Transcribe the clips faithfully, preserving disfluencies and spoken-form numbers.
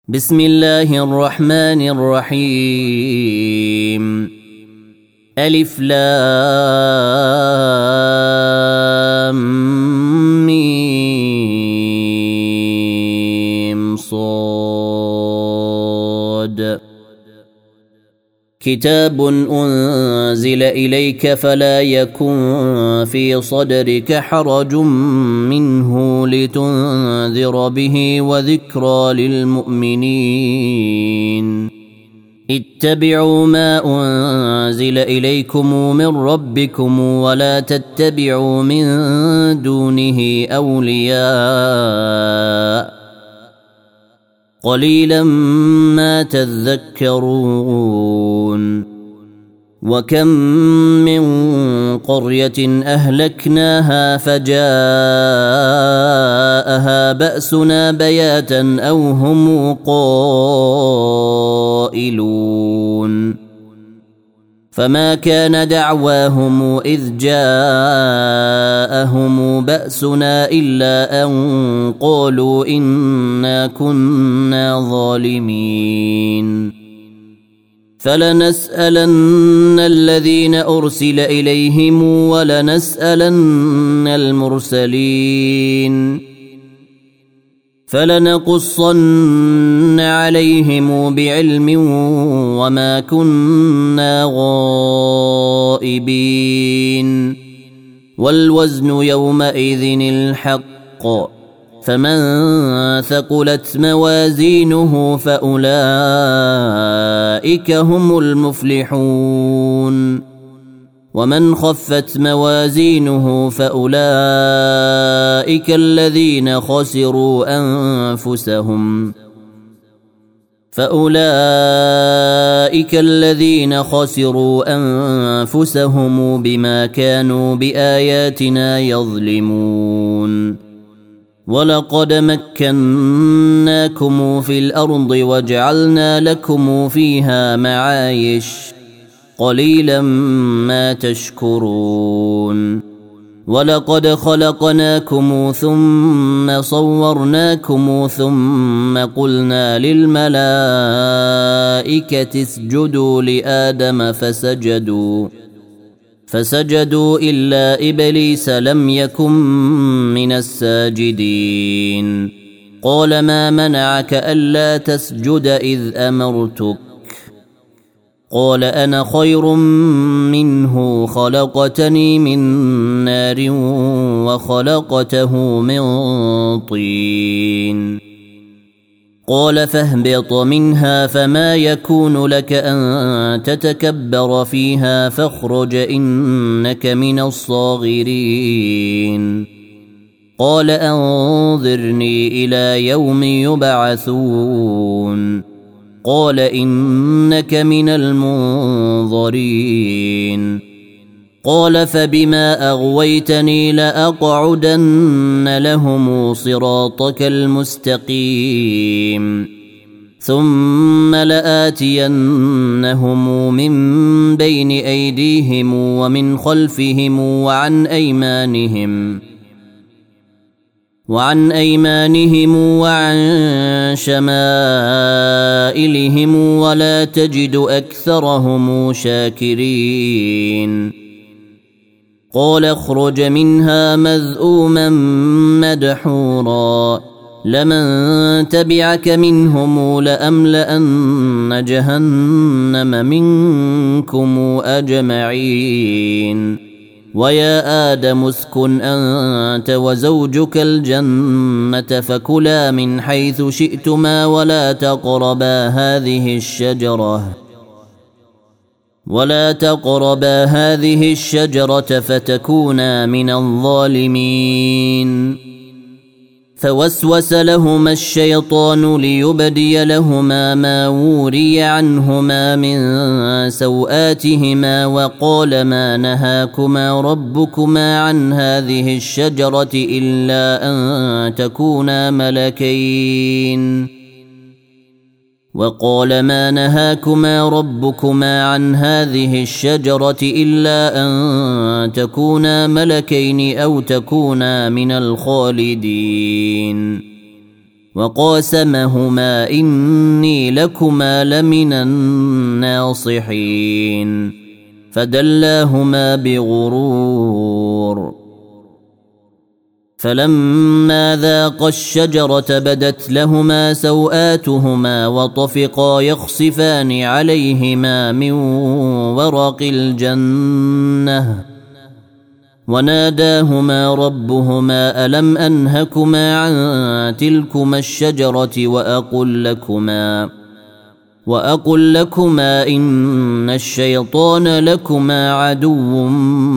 بسم الله الرحمن الرحيم. ألف لام ميم صاد. كتاب أنزل إليك فلا يكن في صدرك حرج منه لتنذر به وذكرى للمؤمنين. اتبعوا ما أنزل إليكم من ربكم ولا تتبعوا من دونه أولياء قليلا ما تذكرون. وكم من قرية أهلكناها فجاءها بأسنا بياتا أو هم قائلون فما كان دعواهم إذ جاءهم بأسنا إلا أن قالوا إنا كنا ظالمين. فلنسألن الذين أرسل إليهم ولنسألن المرسلين فلنقصن عليهم بعلم وما كنا غائبين. والوزن يومئذ الحق فمن ثقلت موازينه فأولئك هم المفلحون ومن خفت موازينه فأولئك الذين خسروا أنفسهم فأولئك الذين خسروا أنفسهم بما كانوا بآياتنا يظلمون. ولقد مكناكم في الأرض وجعلنا لكم فيها معايش قليلا ما تشكرون. ولقد خلقناكم ثم صورناكم ثم قلنا للملائكة اسجدوا لآدم فسجدوا فسجدوا إلا إبليس لم يكن من الساجدين. قال ما منعك ألا تسجد إذ أمرتك؟ قال أنا خير منه خلقتني من نار وخلقته من طين. قال فاهبط منها فما يكون لك أن تتكبر فيها فاخرج إنك من الصاغرين. قال أنظرني إلى يوم يبعثون. قال إنك من المنظرين. قال فبما أغويتني لأقعدن لهم صراطك المستقيم ثم لآتينهم من بين أيديهم ومن خلفهم وعن أيمانهم وعن أيمانهم وعن شمائلهم ولا تجد أكثرهم شاكرين. قال اخرج منها مذءوما مدحورا لمن تبعك منهم لأملأن جهنم منكم أجمعين. ويا آدم اسكن أنت وزوجك الجنة فكلا من حيث شئتما ولا تقربا هذه الشجرة ولا تقربا هذه الشجرة فتكونا من الظالمين. فوسوس لهما الشيطان ليبدي لهما ما وري عنهما من سوآتهما وقال ما نهاكما ربكما عن هذه الشجرة إلا أن تكونا ملكين وقال ما نهاكما ربكما عن هذه الشجرة إلا أن تكونا ملكين أو تكونا من الخالدين وقاسمهما إني لكما لمن الناصحين فدلاهما بغرور فلما ذاقا الشجرة بدت لهما سوآتهما وطفقا يخصفان عليهما من ورق الجنة وناداهما ربهما ألم أنهكما عن تلكما الشجرة وأقل لكما وأقل لكما إن الشيطان لكما عدو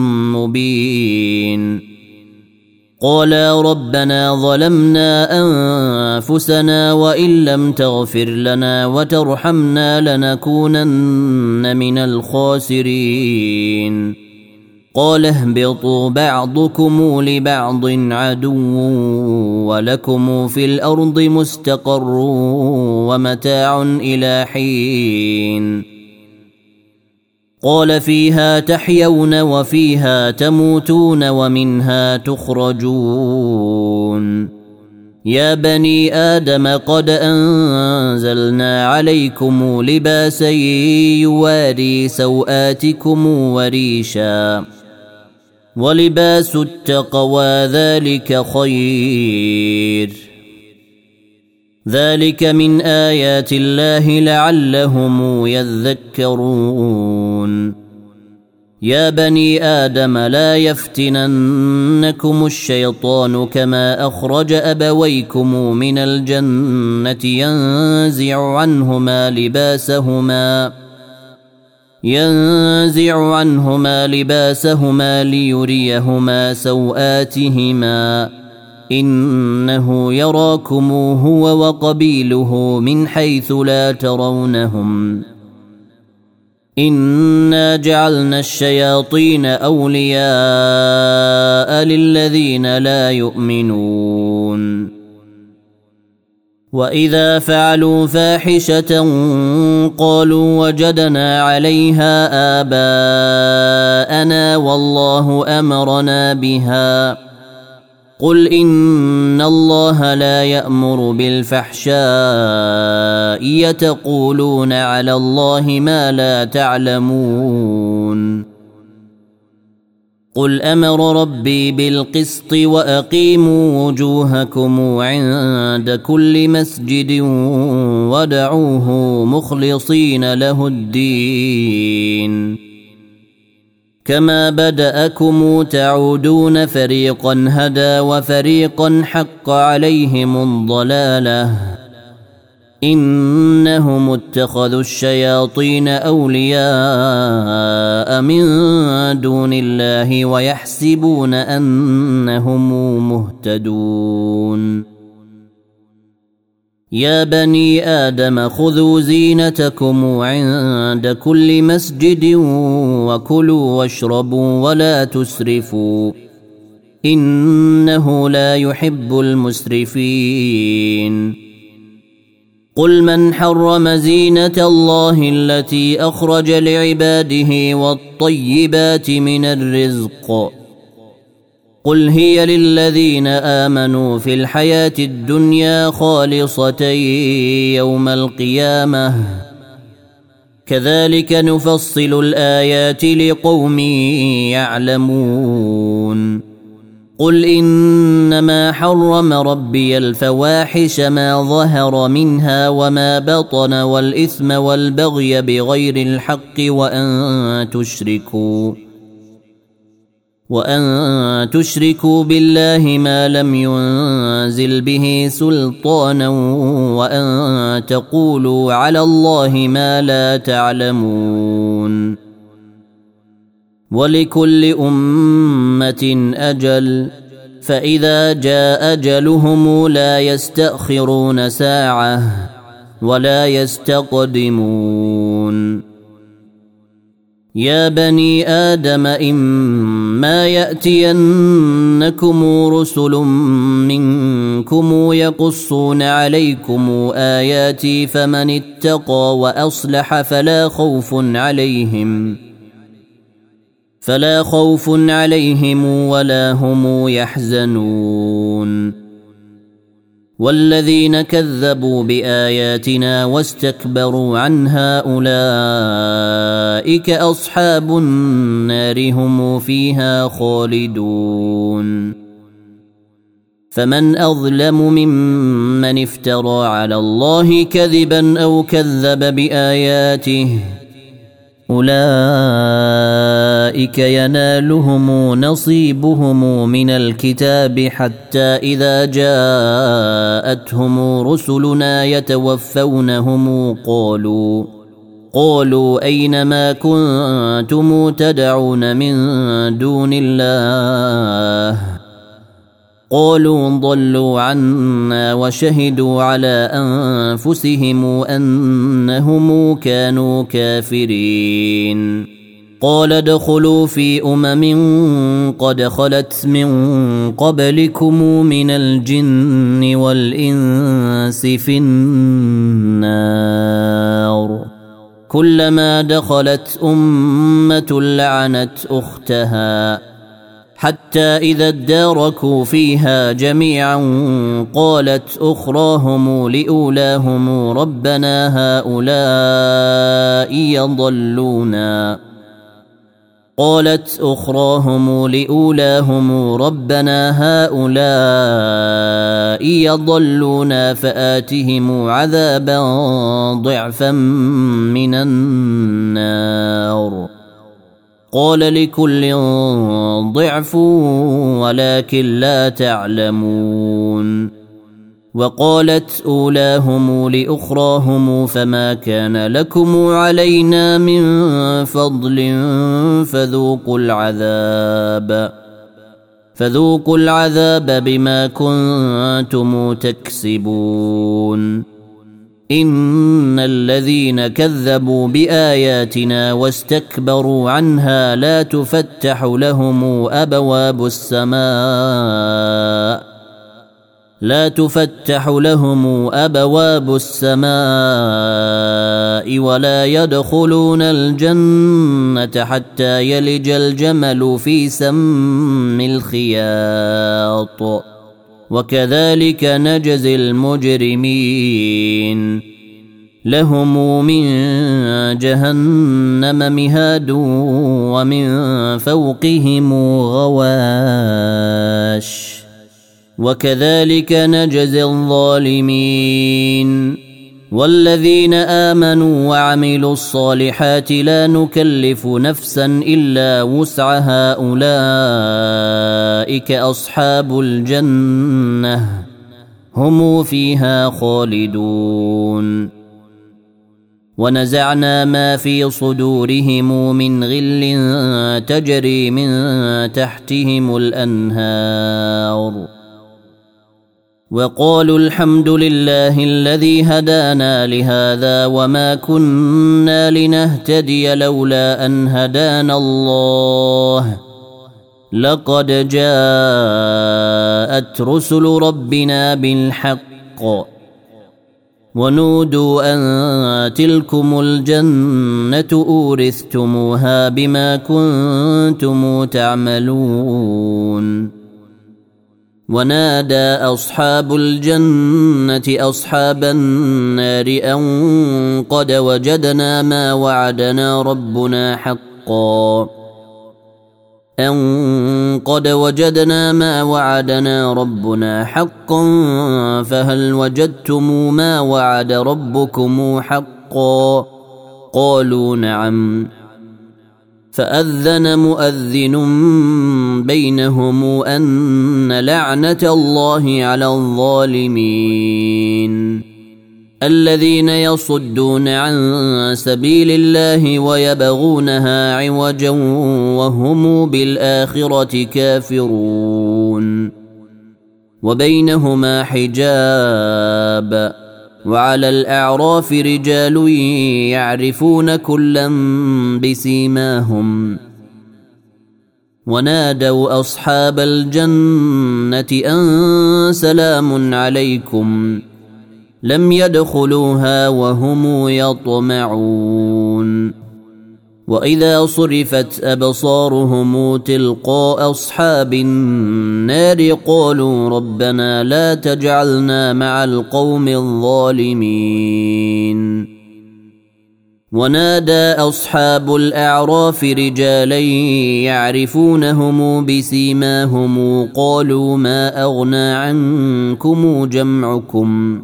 مبين قالا ربنا ظلمنا أنفسنا وإن لم تغفر لنا وترحمنا لنكونن من الخاسرين قال اهبطوا بعضكم لبعض عدو ولكم في الأرض مستقر ومتاع إلى حين قال فيها تحيون وفيها تموتون ومنها تخرجون يا بني آدم قد أنزلنا عليكم لباسا يواري سوآتكم وريشا ولباس التقوى ذلك خير ذلك من آيات الله لعلهم يذكرون يا بني آدم لا يفتننكم الشيطان كما أخرج أبويكم من الجنة ينزع عنهما لباسهما ينزع عنهما لباسهما ليريهما سوآتهما إنه يراكم هو وقبيله من حيث لا ترونهم إنا جعلنا الشياطين أولياء للذين لا يؤمنون وإذا فعلوا فاحشة قالوا وجدنا عليها آباءنا والله أمرنا بها قل إن الله لا يأمر بالفحشاء يتقولون على الله ما لا تعلمون قل أمر ربي بالقسط وأقيموا وجوهكم عند كل مسجد ودعوه مخلصين له الدين كما بدأكم تعودون فريقا هدى وفريقا حق عليهم الضلالة إنهم اتخذوا الشياطين أولياء من دون الله ويحسبون أنهم مهتدون يا بني آدم خذوا زينتكم عند كل مسجد وكلوا واشربوا ولا تسرفوا إنه لا يحب المسرفين قل من حرم زينة الله التي أخرج لعباده والطيبات من الرزق قل هي للذين آمنوا في الحياة الدنيا خالصة يوم القيامة كذلك نفصل الآيات لقوم يعلمون قل إنما حرم ربي الفواحش ما ظهر منها وما بطن والإثم والبغي بغير الحق وأن تشركوا وأن تشركوا بالله ما لم ينزل به سلطانا وأن تقولوا على الله ما لا تعلمون ولكل أمة أجل فإذا جاء أجلهم لا يستأخرون ساعة ولا يستقدمون يا بني آدم إما يأتينكم رسل منكم يقصون عليكم آياتي فمن اتقى وأصلح فلا خوف عليهم فلا خوف عليهم ولا هم يحزنون والذين كذبوا بآياتنا واستكبروا عنها أولئك أصحاب النار هم فيها خالدون فمن أظلم ممن افترى على الله كذبا أو كذب بآياته أولئك ينالهم نصيبهم من الكتاب حتى إذا جاءتهم رسلنا يتوفونهم قالوا قالوا أين ما كنتم تدعون من دون الله قالوا ضلوا عنا وشهدوا على أنفسهم أنهم كانوا كافرين قال ادخلوا في أمم قد خلت من قبلكم من الجن والإنس في النار كلما دخلت أمة لعنت أختها حتى إذا اداركوا فيها جميعا قالت أخراهم لأولاهم ربنا هؤلاء يضلونا قالت أخراهم لأولاهم ربنا هؤلاء يضلونا فآتهم عذابا ضعفا من النار قال لكل ضعف ولكن لا تعلمون وقالت أولاهم لأخراهم فما كان لكم علينا من فضل فذوقوا العذاب فذوقوا العذاب بما كنتم تكسبون إن الذين كذبوا بآياتنا واستكبروا عنها لا تفتح لهم أبواب السماء لا تفتح لهم أبواب السماء ولا يدخلون الجنة حتى يلج الجمل في سم الخياط وكذلك نجزي المجرمين لهم من جهنم مهاد ومن فوقهم غواش وكذلك نجزي الظالمين والذين آمنوا وعملوا الصالحات لا نكلف نفسا إلا وسعها أولئك أصحاب الجنة هم فيها خالدون ونزعنا ما في صدورهم من غل تجري من تحتهم الأنهار وقالوا الحمد لله الذي هدانا لهذا وما كنا لنهتدي لولا أن هدانا الله لقد جاءت رسل ربنا بالحق ونودوا أن تلكم الجنة أورثتموها بما كنتم تعملون ونادى أصحاب الجنة أصحاب النار أن قد وجدنا ما وعدنا ربنا حقا أن قد وجدنا ما وعدنا ربنا حقا فهل وجدتم ما وعد ربكم حقا قالوا نعم فأذن مؤذن بينهم أن لعنة الله على الظالمين الذين يصدون عن سبيل الله ويبغونها عوجا وهم بالآخرة كافرون وبينهما حجاب وعلى الأعراف رجال يعرفون كلا بسيماهم ونادوا أصحاب الجنة أن سلام عليكم لم يدخلوها وهم يطمعون وإذا صرفت أبصارهم تلقاء أصحاب النار قالوا ربنا لا تجعلنا مع القوم الظالمين. ونادى أصحاب الأعراف رجالا يعرفونهم بسيماهم قالوا ما أغنى عنكم جمعكم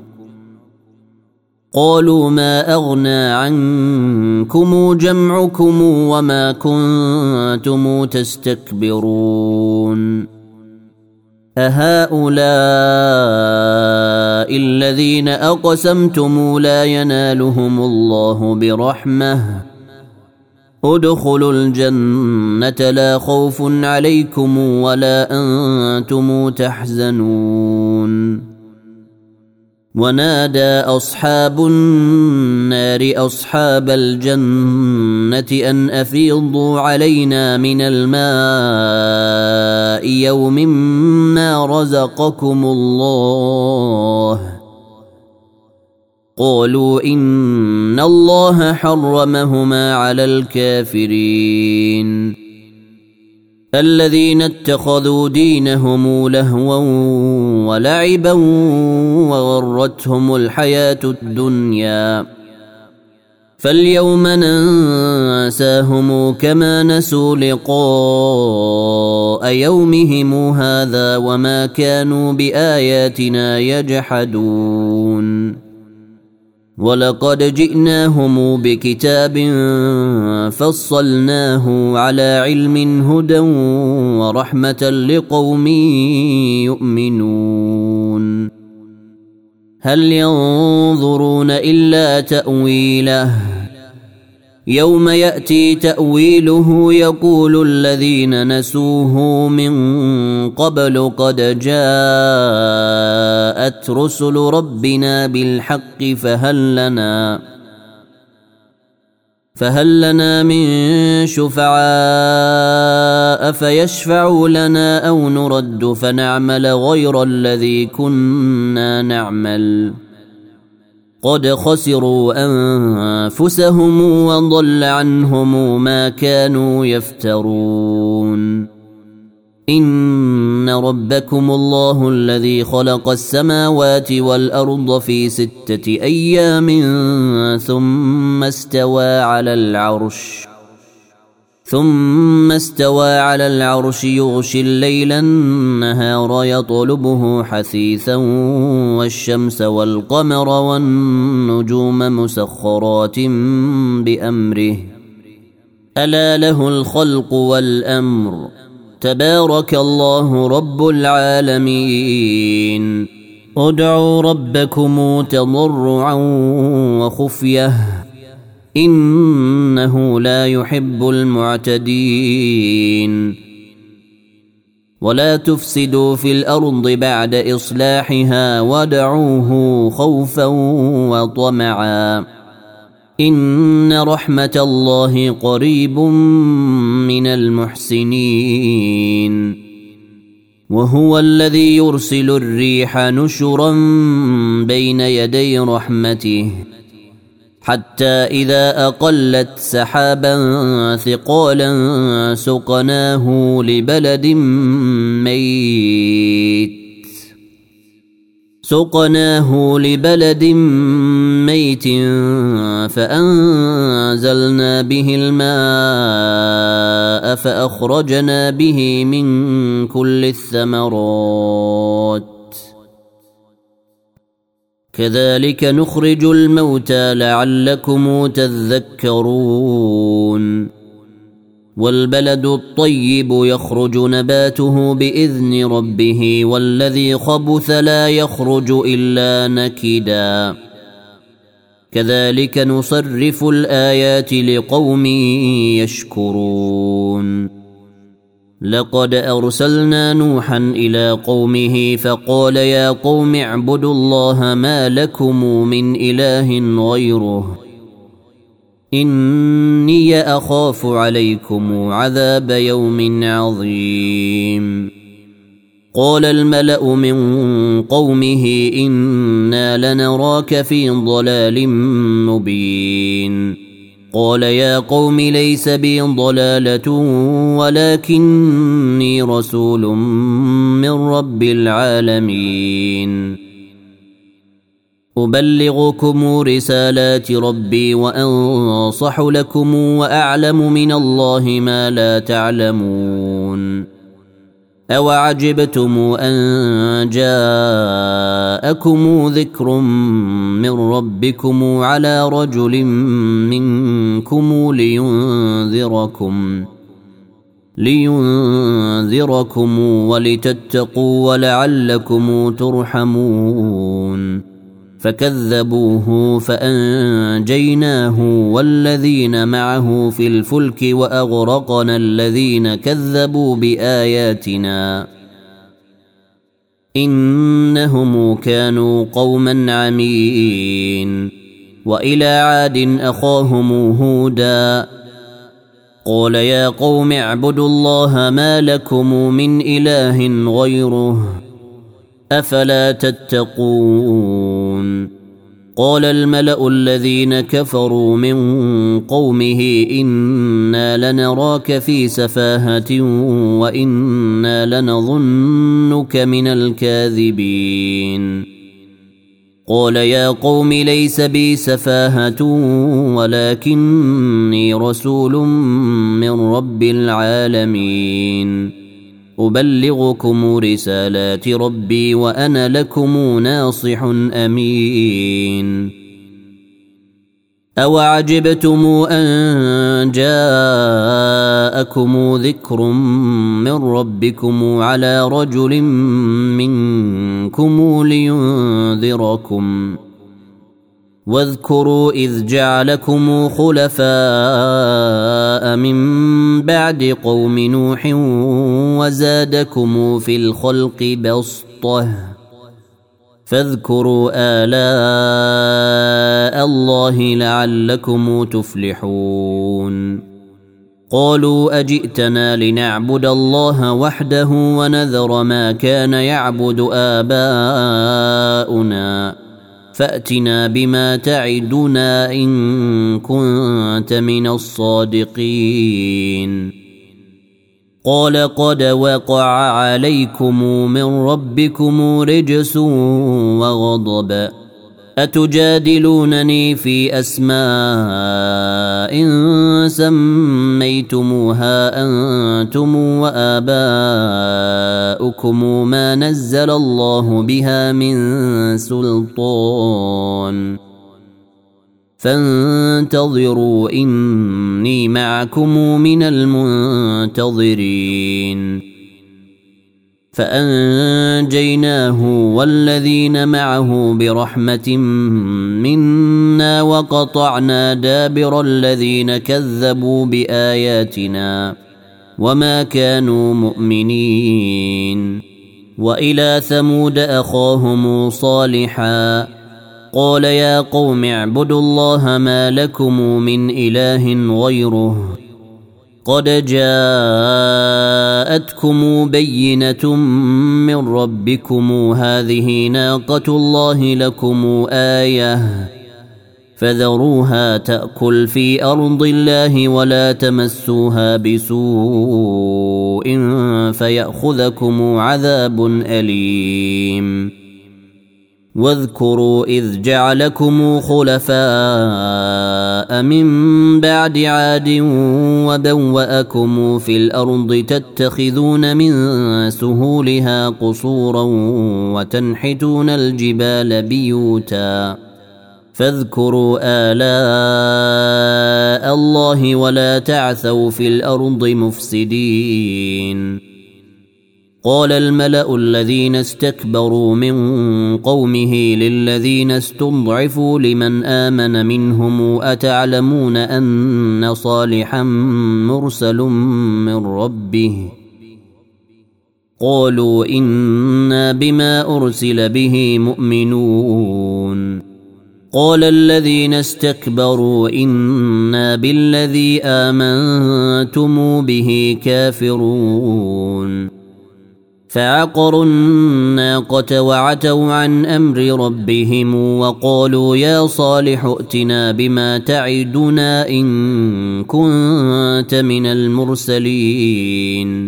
قالوا ما أغنى عنكم جمعكم وما كنتم تستكبرون أهؤلاء الذين أقسمتم لا ينالهم الله برحمة ادخلوا الجنة لا خوف عليكم ولا أنتم تحزنون. ونادى أصحاب النار أصحاب الجنة أن أفيضوا علينا من الماء يوم ما رزقكم الله قالوا إن الله حرمهما على الكافرين الذين اتخذوا دينهم لهوا ولعبا وغرتهم الحياة الدنيا فاليوم ننساهم كما نسوا لقاء يومهم هذا وما كانوا بآياتنا يجحدون. ولقد جئناهم بكتاب فصلناه على علم هدى ورحمة لقوم يؤمنون. هل ينظرون إلا تأويله يوم يأتي تأويله يقول الذين نسوه من قبل قد جاءت رسل ربنا بالحق فهل لنا فهل لنا من شفعاء فيشفعوا لنا أو نرد فنعمل غير الذي كنا نعمل قد خسروا أنفسهم وضل عنهم ما كانوا يفترون. إن ربكم الله الذي خلق السماوات والأرض في ستة أيام ثم استوى على العرش ثم استوى على العرش يغشي الليل النهار يطلبه حثيثا والشمس والقمر والنجوم مسخرات بأمره ألا له الخلق والأمر تبارك الله رب العالمين. ادعوا ربكم تضرعا وخفية إنه لا يحب المعتدين. ولا تفسدوا في الأرض بعد إصلاحها وادعوه خوفا وطمعا إن رحمة الله قريب من المحسنين. وهو الذي يرسل الريح نشرا بين يدي رحمته حتى إذا أقلت سحابا ثقالا سقناه لبلد ميت سقناه لبلد ميت فأنزلنا به الماء فأخرجنا به من كل الثمرات كذلك نخرج الموتى لعلكم تذكرون. والبلد الطيب يخرج نباته بإذن ربه والذي خبث لا يخرج إلا نكدا كذلك نصرف الآيات لقوم يشكرون. لقد أرسلنا نوحا إلى قومه فقال يا قوم اعبدوا الله ما لكم من إله غيره إني أخاف عليكم عذاب يوم عظيم. قال الملأ من قومه إنا لنراك في ضلال مبين. قال يا قوم ليس بي ضلالة ولكني رسول من رب العالمين أبلغكم رسالات ربي وأنصح لكم وأعلم من الله ما لا تعلمون أوعجبتم أن جاءكم ذكر من ربكم على رجل منكم لينذركم لينذركم ولتتقوا ولعلكم ترحمون فكذبوه فأنجيناه والذين معه في الفلك وأغرقنا الذين كذبوا بآياتنا إنهم كانوا قوما عمين وإلى عاد أخاهم هودا قال يا قوم اعبدوا الله ما لكم من إله غيره أفلا تتقون قال الملأ الذين كفروا من قومه إنا لنراك في سفاهة وإنا لنظنك من الكاذبين قال يا قوم ليس بي سفاهة ولكني رسول من رب العالمين أبلغكم رسالات ربي وأنا لكم ناصح أمين أوعجبتم أن جاءكم ذكر من ربكم على رجل منكم لينذركم واذكروا إذ جعلكم خلفاء من بعد قوم نوح وزادكم في الخلق بسطة فاذكروا آلاء الله لعلكم تفلحون قالوا أجئتنا لنعبد الله وحده ونذر ما كان يعبد آباؤنا فأتنا بما تعدنا إن كنت من الصادقين قال قد وقع عليكم من ربكم رجس وغضب أتجادلونني في أسماء سميتموها أنتم وآباؤكم ما نزل الله بها من سلطان فانتظروا إني معكم من المنتظرين فأنجيناه والذين معه برحمة منا وقطعنا دابر الذين كذبوا بآياتنا وما كانوا مؤمنين وإلى ثمود أخاهم صالحا قال يا قوم اعبدوا الله ما لكم من إله غيره قد جاءتكم بينة من ربكم هذه ناقة الله لكم آية فذروها تأكل في أرض الله ولا تمسوها بسوء فيأخذكم عذاب أليم واذكروا إذ جعلكم خلفاء من بعد عاد وبوأكم في الأرض تتخذون من سهولها قصورا وتنحتون الجبال بيوتا فاذكروا آلاء الله ولا تعثوا في الأرض مفسدين قال الملأ الذين استكبروا من قومه للذين استضعفوا لمن آمن منهم أتعلمون أن صالحا مرسل من ربه قالوا إنا بما أرسل به مؤمنون قال الذين استكبروا إنا بالذي آمنتم به كافرون فعقروا الناقة وعتوا عن أمر ربهم وقالوا يا صالح ائتنا بما تعدنا إن كنت من المرسلين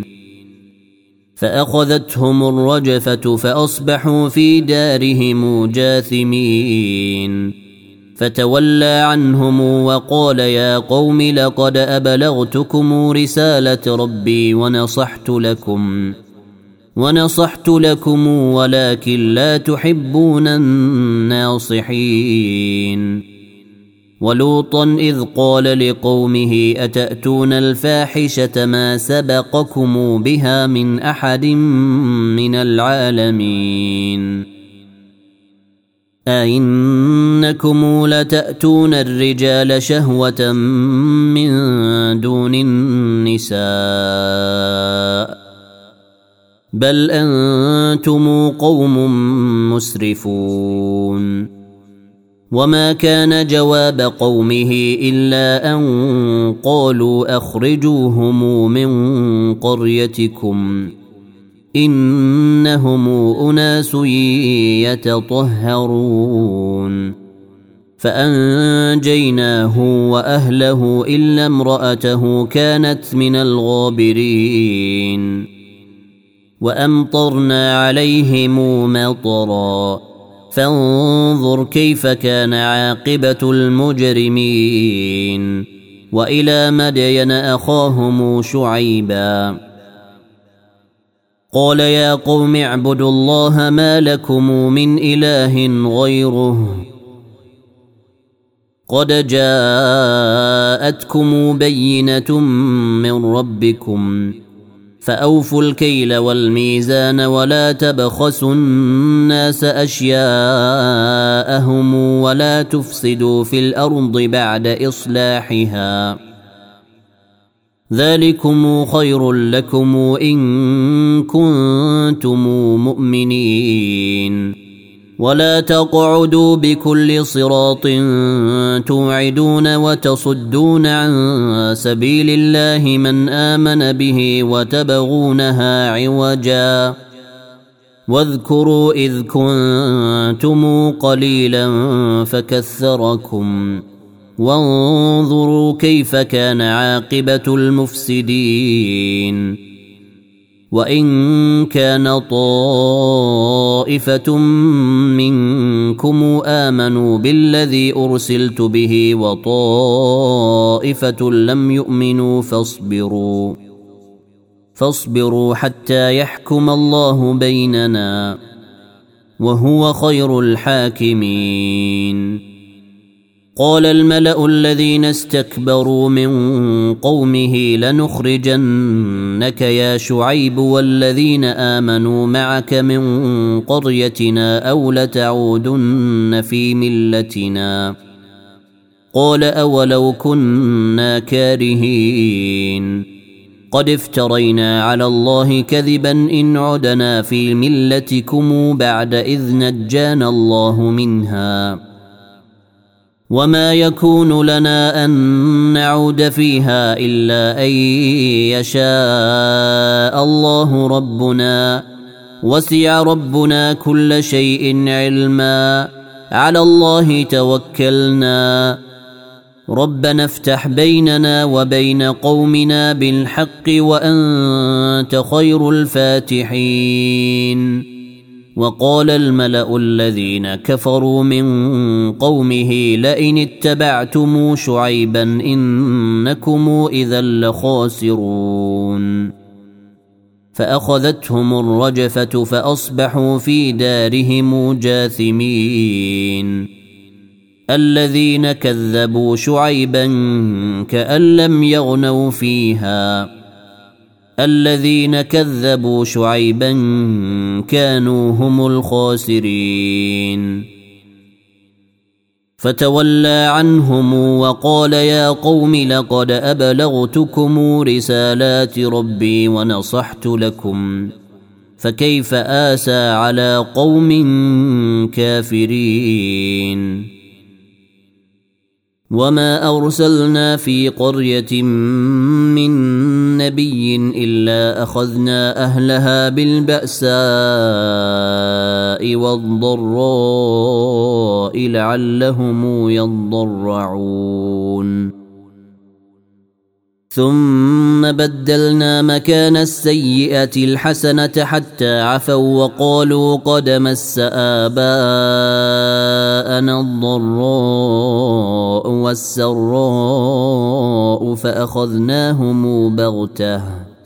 فأخذتهم الرجفة فأصبحوا في دارهم جاثمين فتولى عنهم وقال يا قوم لقد أبلغتكم رسالة ربي ونصحت لكم ونصحت لكم ولكن لا تحبون الناصحين ولوطا إذ قال لقومه أتأتون الفاحشة ما سبقكم بها من أحد من العالمين أئنكم لتأتون الرجال شهوة من دون النساء بل أنتم قوم مسرفون وما كان جواب قومه إلا أن قالوا أخرجوهم من قريتكم إنهم أناس يتطهرون فأنجيناه وأهله إلا امرأته كانت من الغابرين وأمطرنا عليهم مطرا فانظر كيف كان عاقبة المجرمين وإلى مدين أخاهم شعيبا قال يا قوم اعبدوا الله ما لكم من إله غيره قد جاءتكم بينة من ربكم فأوفوا الكيل والميزان ولا تبخسوا الناس أشياءهم ولا تفسدوا في الأرض بعد إصلاحها ذلكم خير لكم إن كنتم مؤمنين ولا تقعدوا بكل صراط توعدون وتصدون عن سبيل الله من آمن به وتبغونها عوجا واذكروا إذ كنتم قليلا فكثركم وانظروا كيف كان عاقبة المفسدين وإن كان طائفة منكم آمنوا بالذي أرسلت به وطائفة لم يؤمنوا فاصبروا فاصبروا حتى يحكم الله بيننا وهو خير الحاكمين قال الملأ الذين استكبروا من قومه لنخرجنك يا شعيب والذين آمنوا معك من قريتنا أو لتعودن في ملتنا قال أولو كنا كارهين قد افترينا على الله كذبا إن عدنا في ملتكم بعد إذ نجانا الله منها وما يكون لنا أن نعود فيها إلا أن يشاء الله ربنا وسع ربنا كل شيء علما على الله توكلنا ربنا افتح بيننا وبين قومنا بالحق وأنت خير الفاتحين وقال الملأ الذين كفروا من قومه لئن اتبعتم شعيبا إنكم إذا لخاسرون فأخذتهم الرجفة فأصبحوا في دارهم جاثمين الذين كذبوا شعيبا كأن لم يغنوا فيها الذين كذبوا شعيبا كانوا هم الخاسرين فتولى عنهم وقال يا قوم لقد أبلغتكم رسالات ربي ونصحت لكم فكيف آسى على قوم كافرين وما أرسلنا في قرية من نبي إلا أخذنا أهلها بالبأساء والضراء لعلهم يضرعون ثم بدلنا مكان السيئة الحسنة حتى عفوا وقالوا قد مس آباءنا الضراء والسراء فأخذناهم بغتة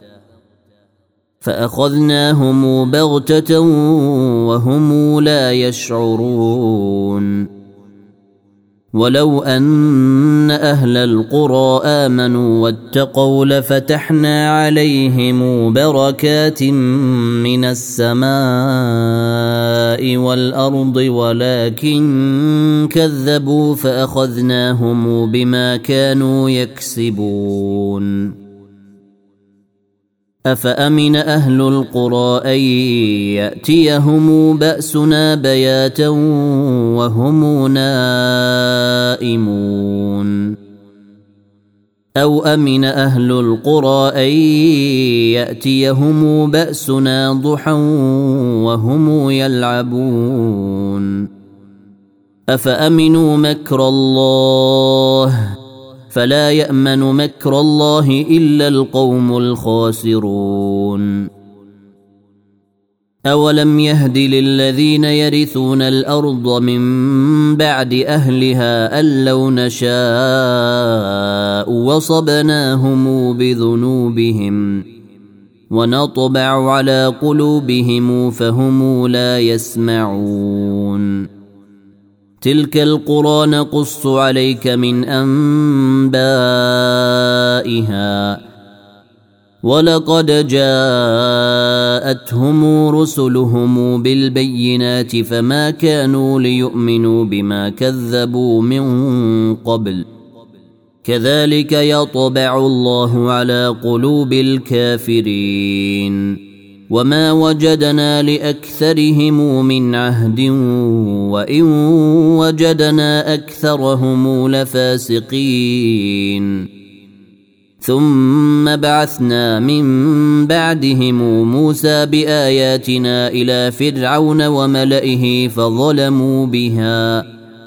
فأخذناهم بغتة وهم لا يشعرون ولو أن أهل القرى آمنوا واتقوا لفتحنا عليهم بركات من السماء والأرض ولكن كذبوا فأخذناهم بما كانوا يكسبون أفأمن أهل القرى أن يأتيهم بأسنا بياتا وهم نائمون أو أمن أهل القرى أن يأتيهم بأسنا ضحى وهم يلعبون أفأمنوا مكر الله فلا يأمن مكر الله إلا القوم الخاسرون أولم يهد للذين يرثون الأرض من بعد أهلها أن لو نشاء وصبناهم بذنوبهم ونطبع على قلوبهم فهم لا يسمعون تلك القرى نقص عليك من أنبائها ولقد جاءتهم رسلهم بالبينات فما كانوا ليؤمنوا بما كذبوا من قبل كذلك يطبع الله على قلوب الكافرين وما وجدنا لأكثرهم من عهد وإن وجدنا أكثرهم لفاسقين ثم بعثنا من بعدهم موسى بآياتنا إلى فرعون وملئه فظلموا بها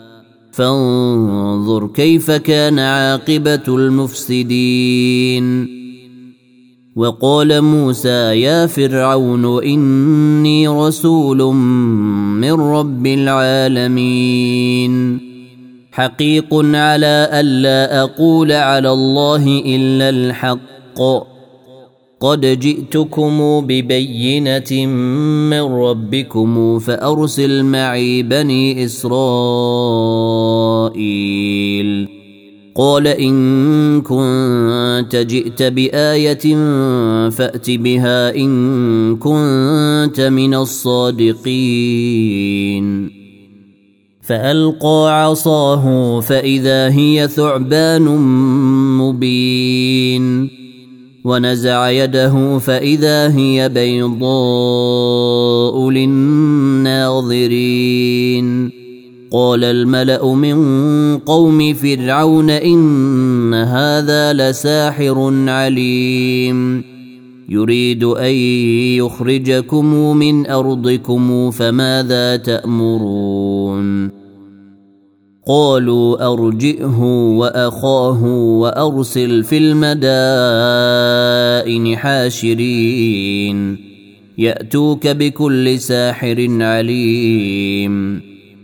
فانظر كيف كان عاقبة المفسدين وقال موسى يا فرعون إني رسول من رب العالمين حقيق على ألا أقول على الله إلا الحق قد جئتكم ببينة من ربكم فأرسل معي بني إسرائيل قال إن كنت جئت بآية فأت بها إن كنت من الصادقين فألقى عصاه فإذا هي ثعبان مبين ونزع يده فإذا هي بيضاء للناظرين قال الملأ من قوم فرعون إن هذا لساحر عليم يريد أن يخرجكم من أرضكم فماذا تأمرون قالوا أرجئه وأخاه وأرسل في المدائن حاشرين يأتوك بكل ساحر عليم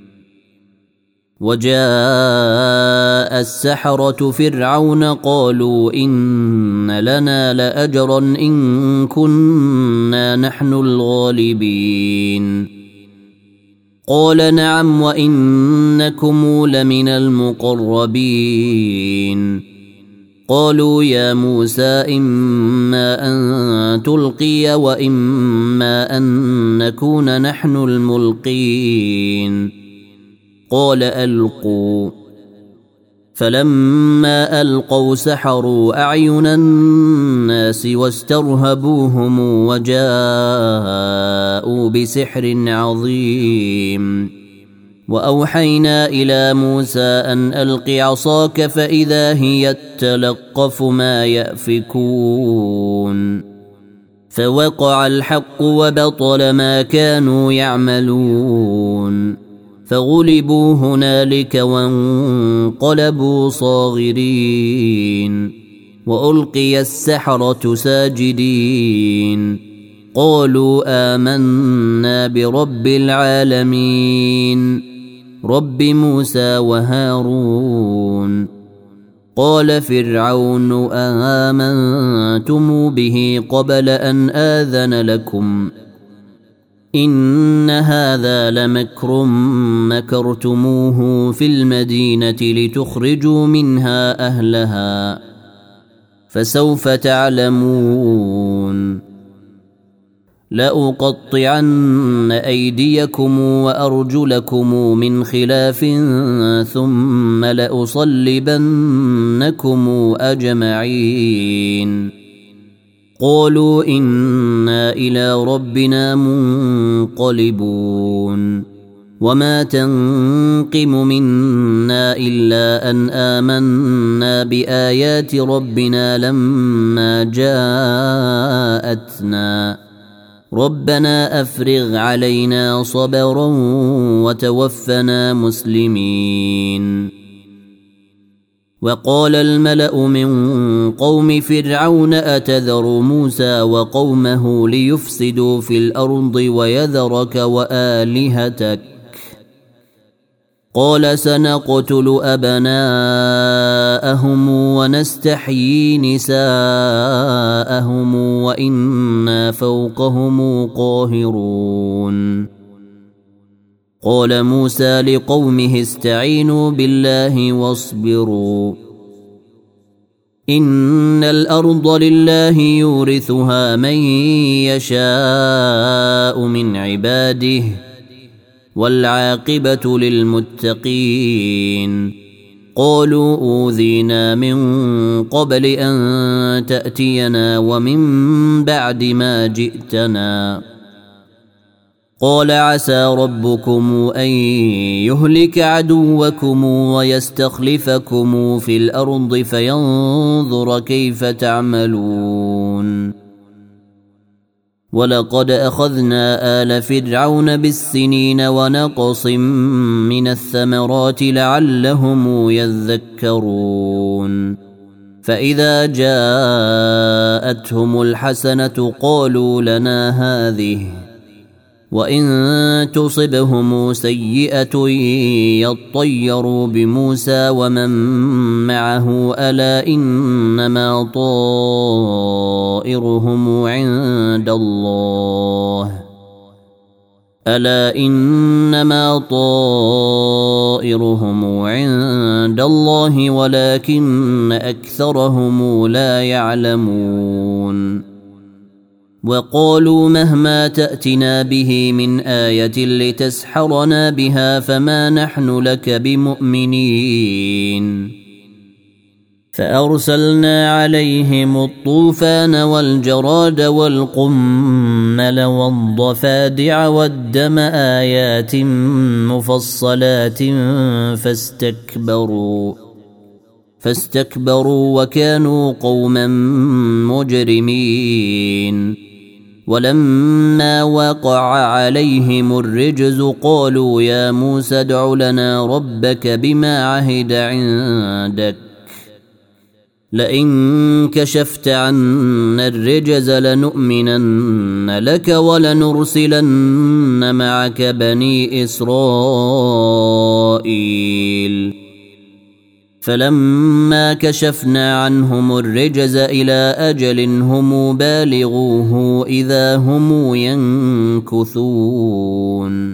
وجاء السحرة فرعون قالوا إن لنا لأجرا إن كنا نحن الغالبين قال نعم وإنكم لمن المقربين قالوا يا موسى إما أن تلقي وإما أن نكون نحن الملقين قال ألقوا فلما ألقوا سحروا أعين الناس واسترهبوهم وجاءوا بسحر عظيم وأوحينا إلى موسى أن ألق عصاك فإذا هي تلقف ما يأفكون فوقع الحق وبطل ما كانوا يعملون فغلبوا هنالك وانقلبوا صاغرين وألقي السحرة ساجدين قالوا آمنا برب العالمين رب موسى وهارون قال فرعون آمنتم به قبل أن آذن لكم إن هذا لمكر مكرتموه في المدينة لتخرجوا منها أهلها فسوف تعلمون لأقطعن أيديكم وأرجلكم من خلاف ثم لأصلبنكم أجمعين قالوا إنا إلى ربنا منقلبون وما تنقم منا إلا أن آمنا بآيات ربنا لما جاءتنا ربنا أفرغ علينا صبرا وتوفنا مسلمين وقال الملأ من قوم فرعون أتذر موسى وقومه ليفسدوا في الأرض ويذرك وآلهتك قال سنقتل أبناءهم ونستحيي نساءهم وإنا فوقهم قاهرون قال موسى لقومه استعينوا بالله واصبروا إن الأرض لله يورثها من يشاء من عباده والعاقبة للمتقين قالوا أوذينا من قبل أن تأتينا ومن بعد ما جئتنا قال عسى ربكم أن يهلك عدوكم ويستخلفكم في الأرض فينظر كيف تعملون ولقد أخذنا آل فرعون بالسنين ونقص من الثمرات لعلهم يذكرون فإذا جاءتهم الحسنة قالوا لنا هذه وإن تصبهم سيئة يطيروا بموسى ومن معه ألا إنما طائرهم عند الله ألا إنما طائرهم عند الله ولكن أكثرهم لا يعلمون وقالوا مهما تأتنا به من آية لتسحرنا بها فما نحن لك بمؤمنين فأرسلنا عليهم الطوفان والجراد والقمل والضفادع والدم آيات مفصلات فاستكبروا فاستكبروا وكانوا قوما مجرمين ولما وقع عليهم الرجز قالوا يا موسى ادع لنا ربك بما عهد عندك لئن كشفت عنا الرجز لنؤمنن لك ولنرسلن معك بني إسرائيل فلما كشفنا عنهم الرجز إلى أجل هم بالغوه إذا هم ينكثون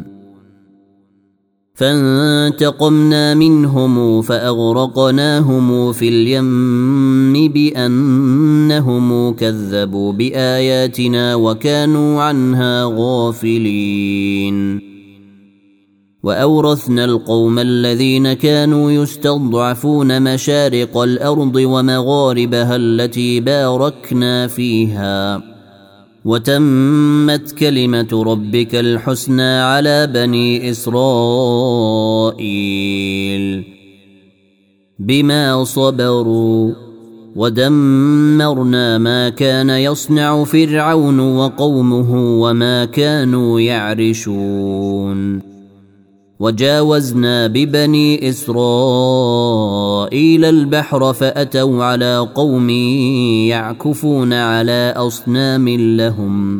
فانتقمنا منهم فأغرقناهم في اليم بأنهم كذبوا بآياتنا وكانوا عنها غافلين وأورثنا القوم الذين كانوا يستضعفون مشارق الأرض ومغاربها التي باركنا فيها وتمت كلمة ربك الحسنى على بني إسرائيل بما صبروا ودمرنا ما كان يصنع فرعون وقومه وما كانوا يعرشون وجاوزنا ببني إسرائيل البحر فأتوا على قوم يعكفون على أصنام لهم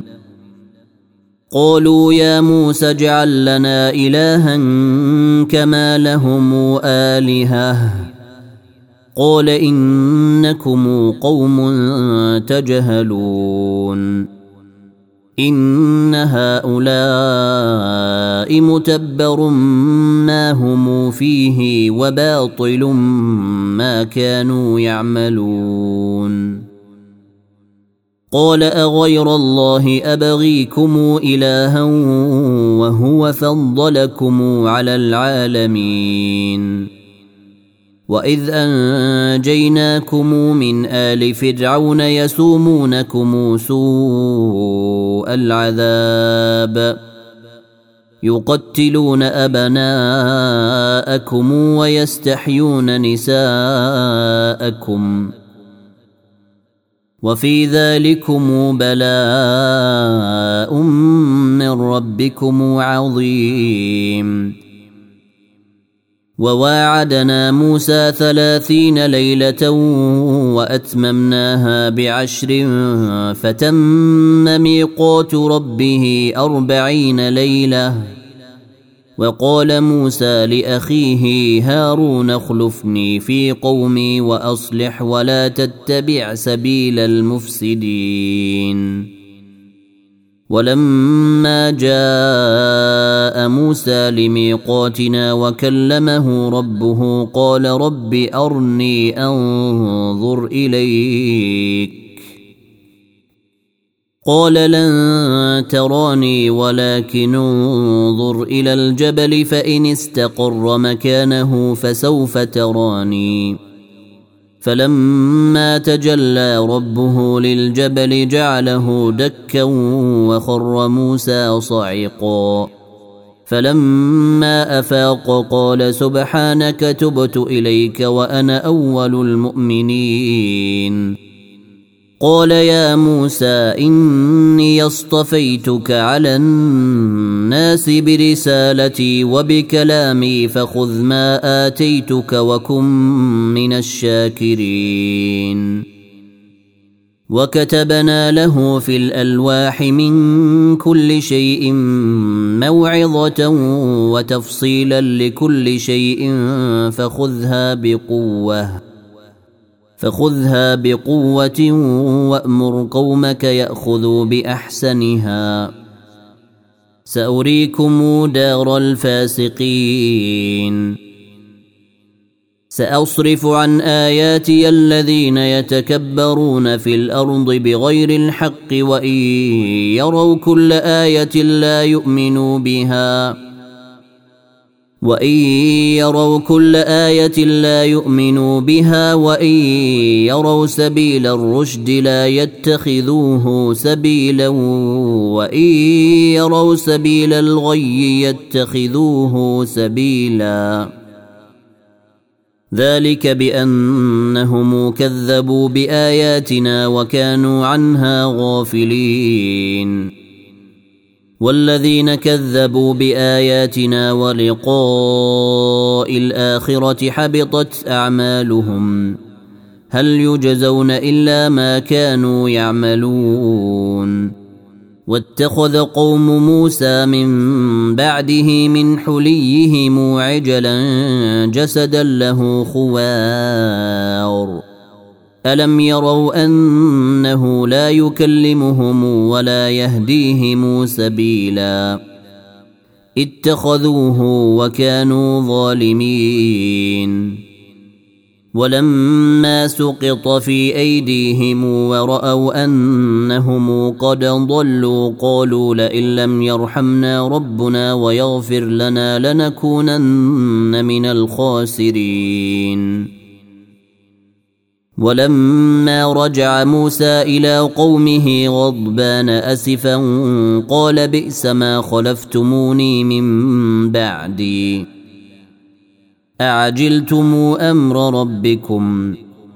قالوا يا موسى اجعل لنا إلها كما لهم آلهة قال إنكم قوم تجهلون إن هؤلاء متبر ما هم فيه وباطل ما كانوا يعملون قال أغير الله أبغيكم إلها وهو فضلكم على العالمين وإذ أنجيناكم من آل فرعون يسومونكم سوء العذاب يقتلون أبناءكم ويستحيون نساءكم وفي ذلكم بلاء من ربكم عظيم وواعدنا موسى ثلاثين ليلة وأتممناها بعشر فتم ميقات ربه أربعين ليلة وقال موسى لأخيه هارون اخلفني في قومي وأصلح ولا تتبع سبيل المفسدين ولما جاء موسى لميقاتنا وكلمه ربه قال رب أرني أنظر إليك قال لن تراني ولكن انظر إلى الجبل فإن استقر مكانه فسوف تراني فلما تجلى ربه للجبل جعله دكا وخر موسى صعقا فلما أفاق قال سبحانك تبت إليك وأنا أول المؤمنين قال يا موسى إني اصطفيتك على الناس برسالتي وبكلامي فخذ ما آتيتك وكن من الشاكرين وكتبنا له في الألواح من كل شيء موعظة وتفصيلا لكل شيء فخذها بقوة فخذها بقوة وأمر قومك يأخذوا بأحسنها سأريكم دار الفاسقين سأصرف عن آياتي الذين يتكبرون في الأرض بغير الحق وإن يروا كل آية لا يؤمنوا بها وإن يروا كل آية لا يؤمنوا بها وإن يروا سبيل الرشد لا يتخذوه سبيلا وإن يروا سبيل الغي يتخذوه سبيلا ذلك بأنهم كذبوا بآياتنا وكانوا عنها غافلين والذين كذبوا بآياتنا ولقاء الآخرة حبطت أعمالهم هل يجزون إلا ما كانوا يعملون واتخذ قوم موسى من بعده من حليهم عجلا جسدا له خوار ألم يروا أنه لا يكلمهم ولا يهديهم سبيلا اتخذوه وكانوا ظالمين ولما سقط في أيديهم ورأوا أنهم قد ضلوا قالوا لئن لم يرحمنا ربنا ويغفر لنا لنكونن من الخاسرين ولما رجع موسى إلى قومه غضبان أسفا قال بئس ما خلفتموني من بعدي أعجلتم أمر ربكم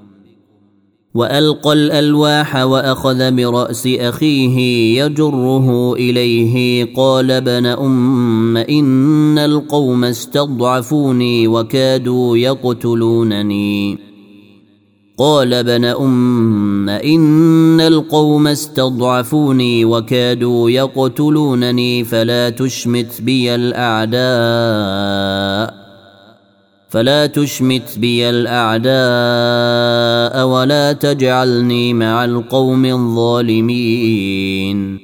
وألقى الألواح وأخذ برأس أخيه يجره إليه قال ابن أم إن القوم استضعفوني وكادوا يقتلونني قال ابن أم إن القوم استضعفوني وكادوا يقتلونني فلا تشمت بي الأعداء فلا تشمت بي الأعداء ولا تجعلني مع القوم الظالمين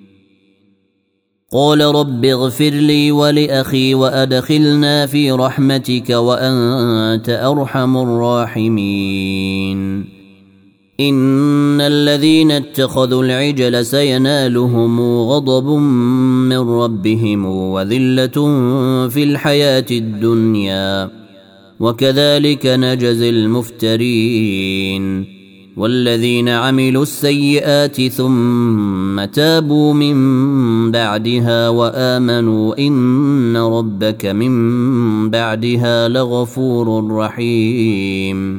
قال رب اغفر لي ولأخي وأدخلنا في رحمتك وأنت أرحم الراحمين إن الذين اتخذوا العجل سينالهم غضب من ربهم وذلة في الحياة الدنيا وكذلك نجزي المفترين والذين عملوا السيئات ثم تابوا من بعدها وآمنوا إن ربك من بعدها لغفور رحيم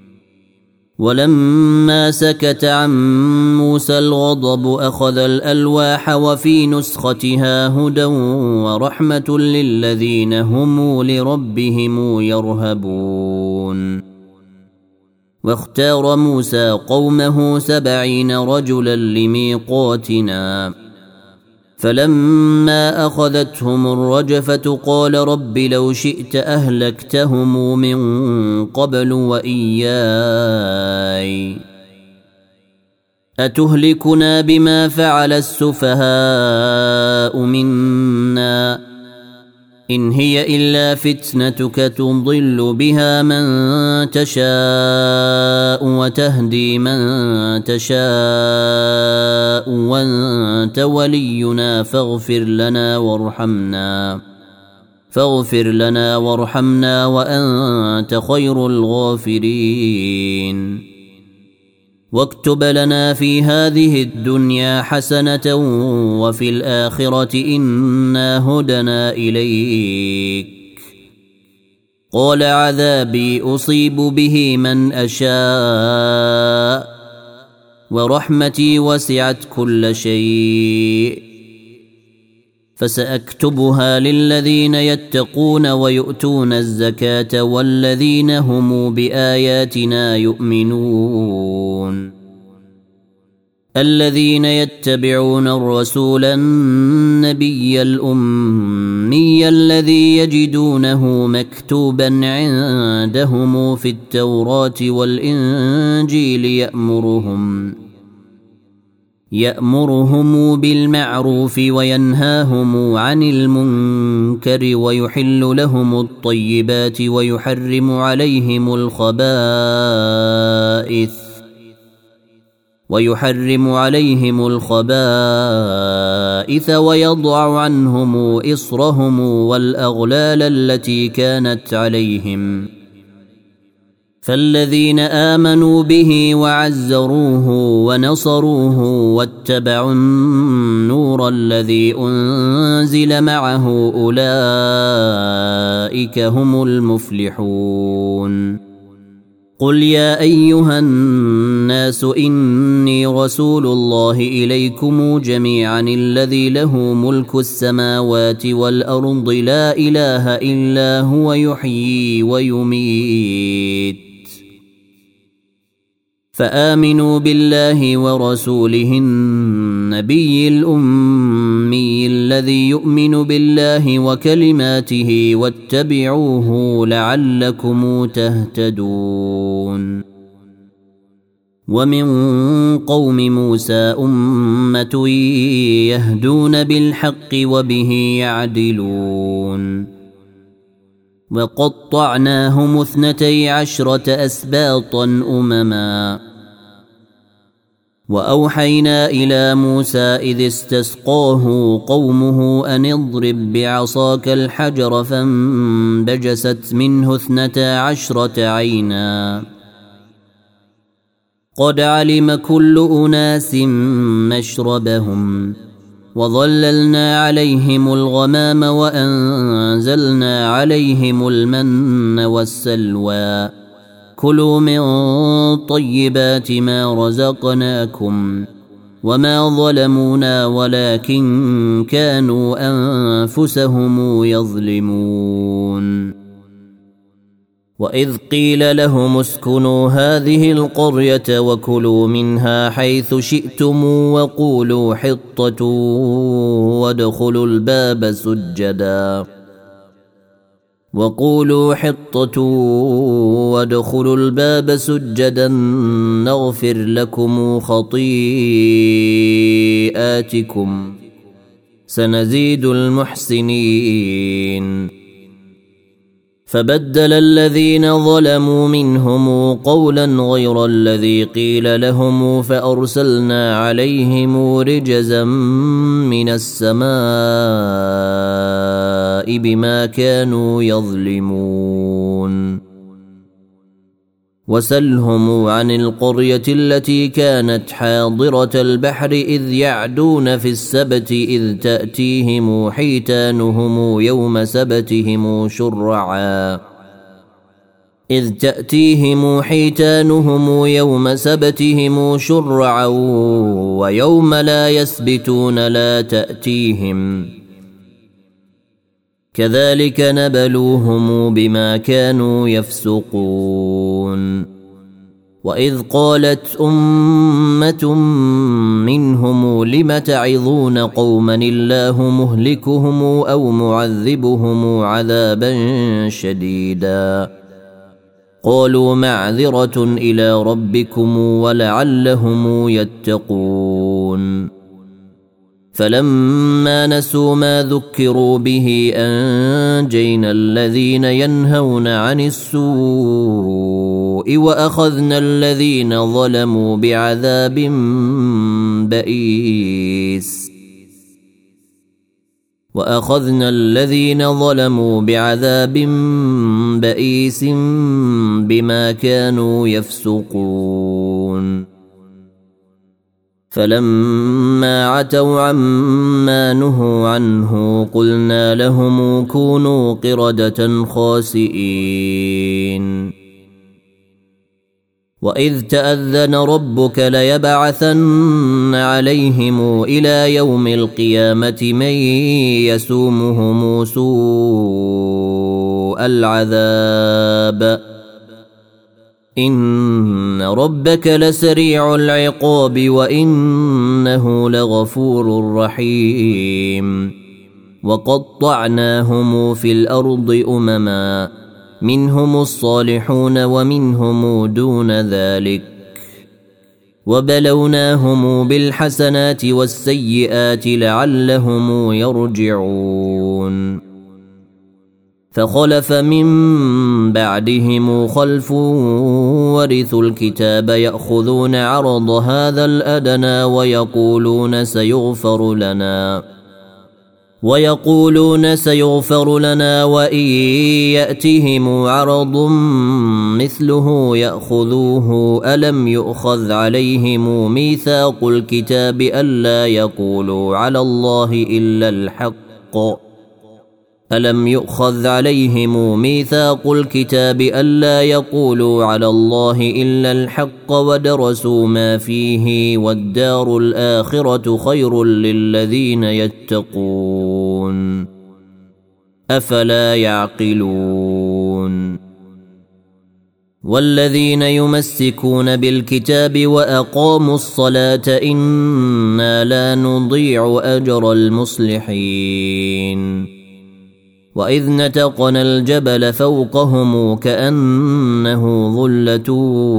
ولما سكت عن موسى الغضب أخذ الألواح وفي نسختها هدى ورحمة للذين هم لربهم يرهبون واختار موسى قومه سبعين رجلا لميقاتنا فلما أخذتهم الرجفة قال رب لو شئت أهلكتهم من قبل وإياي أتهلكنا بما فعل السفهاء منا إن هي إلا فتنتك تضل بها من تشاء وتهدي من تشاء وأنت ولينا فاغفر لنا وارحمنا فاغفر لنا وارحمنا وأنت خير الغافرين واكتب لنا في هذه الدنيا حسنة وفي الآخرة إنا هدنا إليك قال عذابي أصيب به من أشاء ورحمتي وسعت كل شيء فسأكتبها للذين يتقون ويؤتون الزكاة والذين هم بآياتنا يؤمنون الذين يتبعون الرسول النبي الأمي الذي يجدونه مكتوبا عندهم في التوراة والإنجيل يأمرهم يأمرهم بالمعروف وينهاهم عن المنكر ويحل لهم الطيبات ويحرم عليهم الخبائث ويحرم عليهم الخبائث ويضع عنهم إصرهم والأغلال التي كانت عليهم فالذين آمنوا به وعزروه ونصروه واتبعوا النور الذي أنزل معه أولئك هم المفلحون قل يا أيها الناس إني رسول الله إليكم جميعا الذي له ملك السماوات والأرض لا إله إلا هو يحيي ويميت فآمنوا بالله ورسوله النبي الأمي الذي يؤمن بالله وكلماته واتبعوه لعلكم تهتدون ومن قوم موسى أمة يهدون بالحق وبه يعدلون وقطعناهم اثنتي عشرة أسباطا أمما وأوحينا إلى موسى إذ استسقاه قومه أن اضرب بعصاك الحجر فانبجست منه اثنتا عشرة عينا قد علم كل أناس مشربهم وظللنا عليهم الغمام وأنزلنا عليهم المن والسلوى كلوا من طيبات ما رزقناكم وما ظلمونا ولكن كانوا أنفسهم يظلمون وإذ قيل لهم اسكنوا هذه القرية وكلوا منها حيث شئتم وقولوا حطة وادخلوا الباب سجدا وقولوا حطة وادخلوا الباب سجدا نغفر لكم خطيئاتكم سنزيد المحسنين فبدل الذين ظلموا منهم قولا غير الذي قيل لهم فأرسلنا عليهم رجزا من السماء بما كانوا يظلمون وسلهم عن القرية التي كانت حاضرة البحر إذ يعدون في السبت إذ تأتيهم حيتانهم يوم سبتهم شرعا إذ تأتيهم حيتانهم يوم سبتهم شرعا ويوم لا يسبتون لا تأتيهم كذلك نبلوهم بما كانوا يفسقون وإذ قالت أمة منهم لم تعظون قوما الله مهلكهم أو معذبهم عذابا شديدا قالوا معذرة إلى ربكم ولعلهم يتقون فلما نسوا ما ذكروا به أنجينا الذين ينهون عن السوء وأخذنا الذين ظلموا بعذاب بئيس وأخذنا الذين ظلموا بعذاب بئيس بما كانوا يفسقون فلما عتوا عما نهوا عنه قلنا لهم كونوا قردة خاسئين وإذ تأذن ربك ليبعثن عليهم إلى يوم القيامة من يسومهم سوء العذاب إن ربك لسريع العقاب وإنه لغفور رحيم وقطعناهم في الأرض أمما منهم الصالحون ومنهم دون ذلك وبلوناهم بالحسنات والسيئات لعلهم يرجعون فخلف من بعدهم خلف ورثوا الكتاب يأخذون عرض هذا الأدنى ويقولون سيغفر لنا ويقولون سيغفر لنا وإن يأتهم عرض مثله يأخذوه ألم يؤخذ عليهم ميثاق الكتاب ألا يقولوا على الله إلا الحق ألم يؤخذ عليهم ميثاق الكتاب ألا يقولوا على الله إلا الحق ودرسوا ما فيه والدار الآخرة خير للذين يتقون أفلا يعقلون والذين يمسكون بالكتاب وأقاموا الصلاة إنا لا نضيع أجر المصلحين وإذ نتقنا الجبل فوقهم كأنه ظلة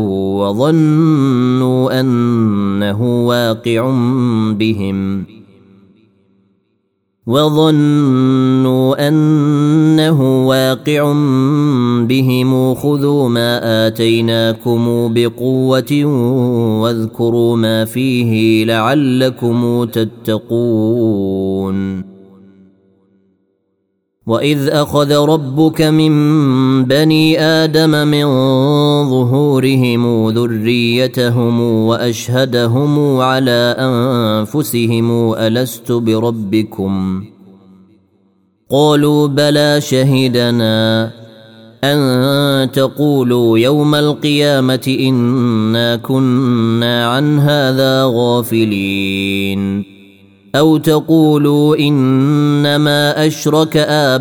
وظنوا أنه واقع بهم وظنوا أنه واقع بهم خذوا ما آتيناكم بقوة واذكروا ما فيه لعلكم تتقون وإذ أخذ ربك من بني آدم من ظهورهم ذريتهم وأشهدهم على أنفسهم ألست بربكم قالوا بلى شهدنا أن تقولوا يوم القيامة إنا كنا عن هذا غافلين أو تقولوا إنما أشرك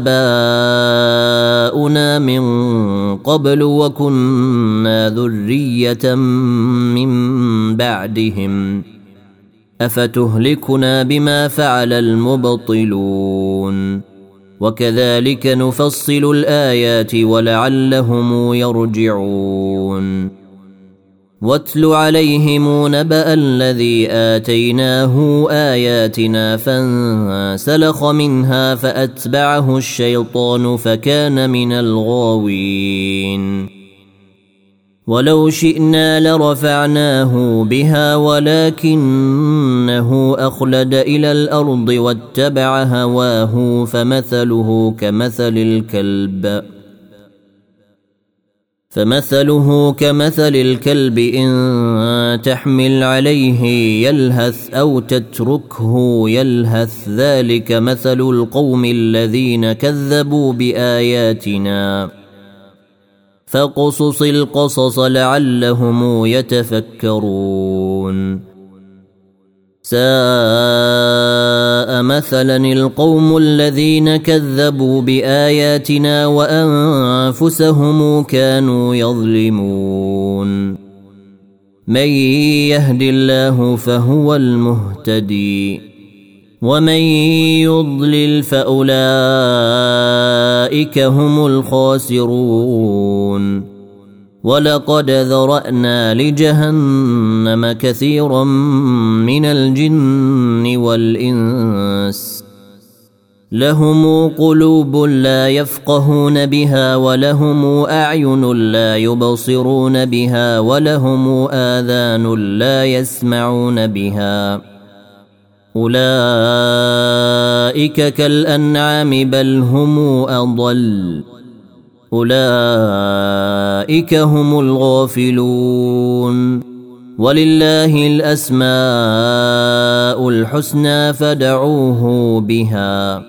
آباؤنا من قبل وكنا ذرية من بعدهم أفتهلكنا بما فعل المبطلون وكذلك نفصل الآيات ولعلهم يرجعون واتل عليهم نبأ الذي آتيناه آياتنا فانسلخ منها فأتبعه الشيطان فكان من الغاوين ولو شئنا لرفعناه بها ولكنه أخلد إلى الأرض واتبع هواه فمثله كمثل الكلب فمثله كمثل الكلب إن تحمل عليه يلهث أو تتركه يلهث ذلك مثل القوم الذين كذبوا بآياتنا فاقصص القصص لعلهم يتفكرون ساء مثلا القوم الذين كذبوا بآياتنا وأنفسهم كانوا يظلمون من يهد الله فهو المهتدي ومن يضلل فأولئك هم الخاسرون ولقد ذرأنا لجهنم كثيرا من الجن والإنس لهم قلوب لا يفقهون بها ولهم أعين لا يبصرون بها ولهم آذان لا يسمعون بها أولئك كالأنعام بل هم أضل أولئك هم الغافلون ولله الأسماء الحسنى فدعوه بها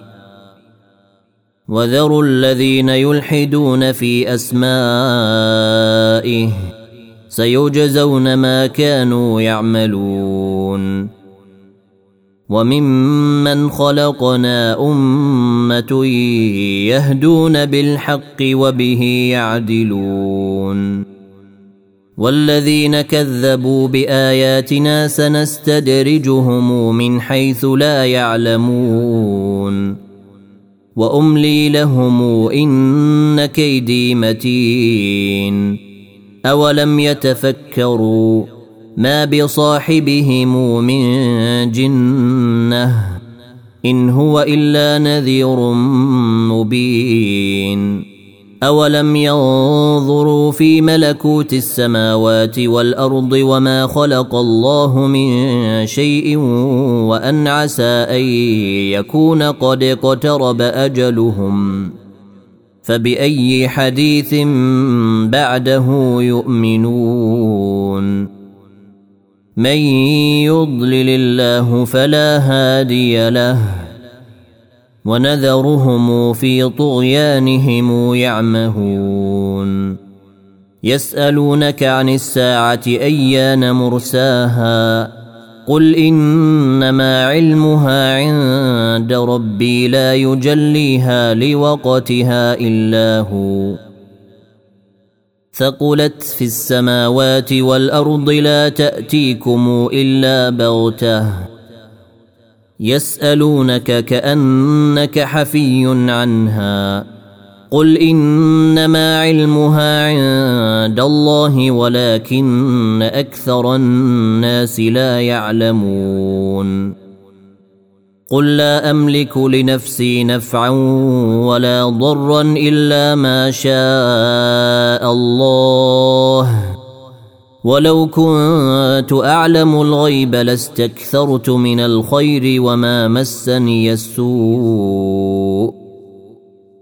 وذروا الذين يلحدون في أسمائه سيجزون ما كانوا يعملون وممن خلقنا أمة يهدون بالحق وبه يعدلون والذين كذبوا بآياتنا سنستدرجهم من حيث لا يعلمون وأملي لهم إن كيدي متين أولم يتفكروا ما بصاحبهم من جنة إن هو إلا نذير مبين أولم ينظروا في ملكوت السماوات والأرض وما خلق الله من شيء وأن عسى أن يكون قد اقترب أجلهم فبأي حديث بعده يؤمنون من يضلل الله فلا هادي له ونذرهم في طغيانهم يعمهون يسألونك عن الساعة أيان مرساها قل إنما علمها عند ربي لا يجليها لوقتها إلا هو ثقلت في السماوات والأرض لا تأتيكم إلا بغتة يسألونك كأنك حفي عنها قل إنما علمها عند الله ولكن أكثر الناس لا يعلمون قل لا أملك لنفسي نفعا ولا ضرا إلا ما شاء الله ولو كنت أعلم الغيب لاستكثرت من الخير وما مسني السوء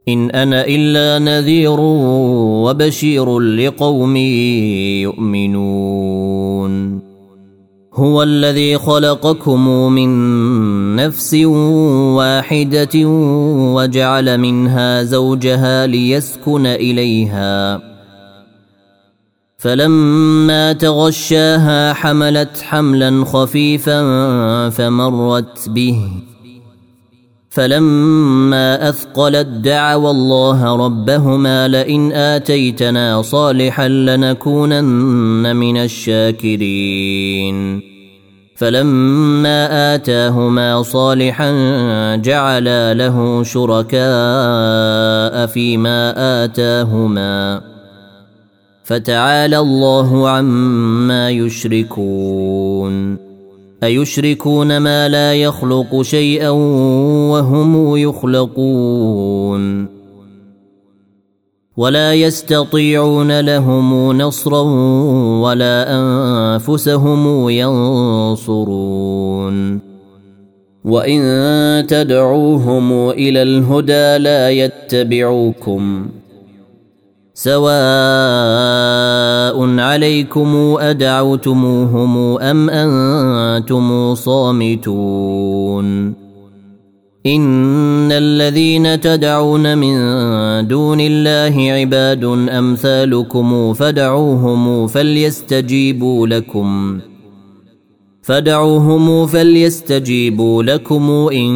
إن أنا إلا نذير وبشير لقوم يؤمنون هو الذي خلقكم من نفس واحدة وجعل منها زوجها ليسكن إليها فلما تغشاها حملت حملا خفيفا فمرت به فلما أثقلت دعوا الله ربهما لئن آتيتنا صالحا لنكونن من الشاكرين فلما آتاهما صالحا جعلا له شركاء فيما آتاهما فتعالى الله عما يشركون أيشركون ما لا يخلق شيئا وهم يخلقون ولا يستطيعون لهم نصرا ولا أنفسهم ينصرون وإن تدعوهم إلى الهدى لا يتبعوكم سواء عليكم أدعوتموهم أم أنتم صامتون إن الذين تدعون من دون الله عباد أمثالكم فدعوهم فليستجيبوا لكم فدعوهم فليستجيبوا لكم إن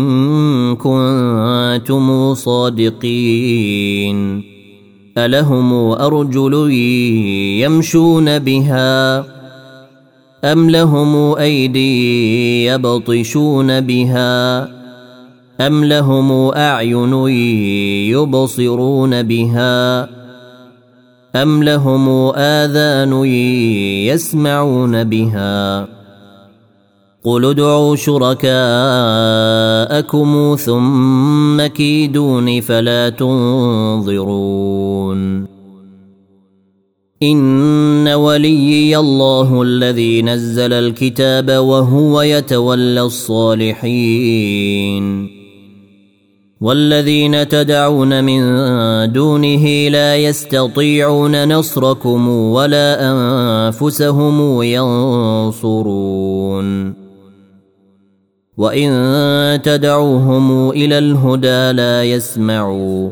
كنتم صادقين ألهم أرجل يمشون بها أم لهم أيدي يبطشون بها أم لهم أعين يبصرون بها أم لهم آذان يسمعون بها قل ادعوا شركاءكم ثم كيدون فلا تنظرون إن وليي الله الذي نزل الكتاب وهو يتولى الصالحين والذين تدعون من دونه لا يستطيعون نصركم ولا أنفسهم ينصرون وإن تدعوهم إلى الهدى لا يسمعوا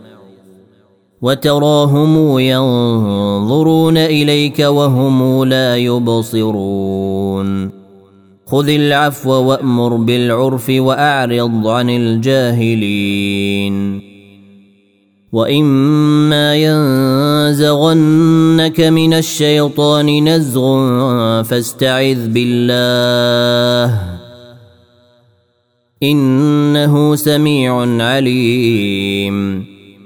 وتراهم ينظرون إليك وهم لا يبصرون خذ العفو وأمر بالعرف وأعرض عن الجاهلين وإما ينزغنك من الشيطان نزغ فاستعذ بالله إنه سميع عليم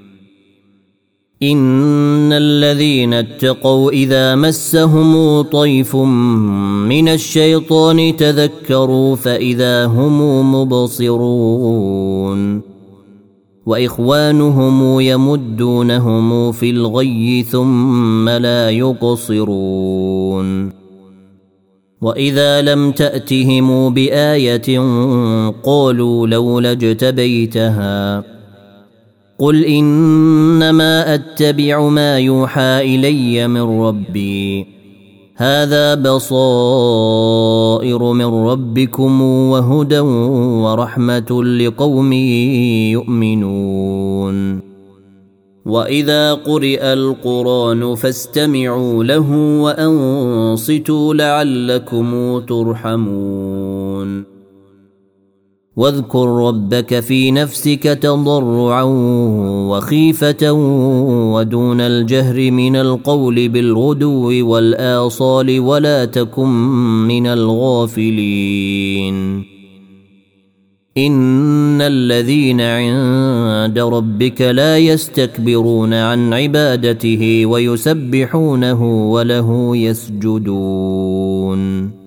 إن الذين اتقوا إذا مسهم طيف من الشيطان تذكروا فإذا هم مبصرون وإخوانهم يمدونهم في الغي ثم لا يقصرون وإذا لم تأتهم بآية قالوا لولا اجتبيتها قل إنما أتبع ما يوحى إلي من ربي هذا بصائر من ربكم وهدى ورحمة لقوم يؤمنون وإذا قرئ القرآن فاستمعوا له وأنصتوا لعلكم ترحمون واذكر ربك في نفسك تضرعا وخيفة ودون الجهر من القول بالغدو والآصال ولا تكن من الغافلين إن الذين عند ربك لا يستكبرون عن عبادته ويسبحونه وله يسجدون